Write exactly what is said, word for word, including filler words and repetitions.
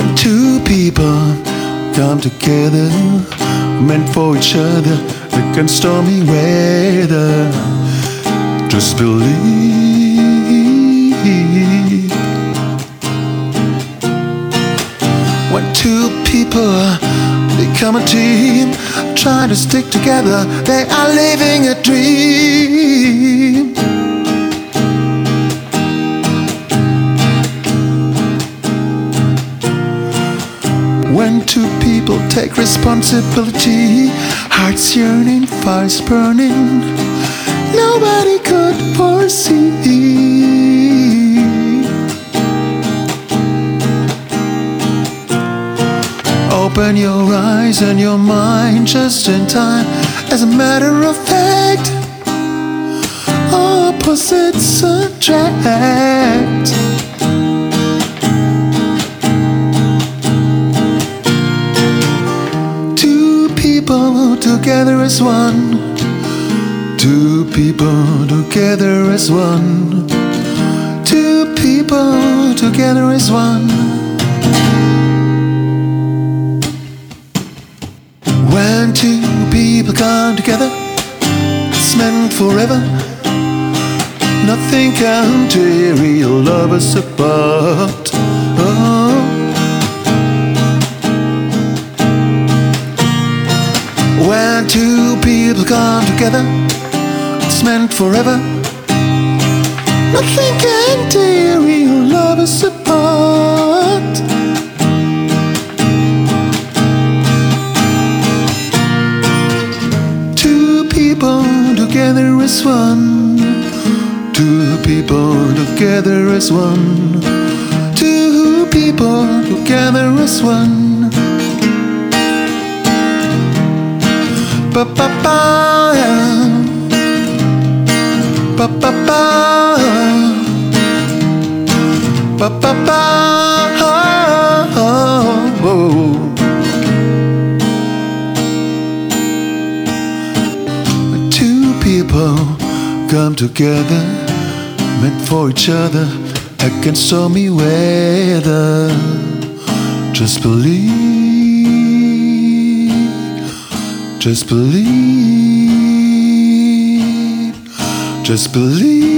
When two people come together, meant for each other, against stormy weather, just believe. When two people become a team, trying to stick together, they are living a dream. When two people take responsibility, hearts yearning, fires burning, nobody could foresee. Open your eyes and your mind just in time. As a matter of fact, opposites attract. Two people together as one. Two people together as one. Two people together as one. When two people come together, it's meant forever. Nothing can tear real lovers apart. Oh. When two people come together, it's meant forever. Nothing can tear real lovers apart. Two people together as one. Two people together as one. Two people together as one. Ba ba ba, ba ba ba, ba ba ba. Two people come together, meant for each other, against stormy weather. Just believe. Just believe, just believe.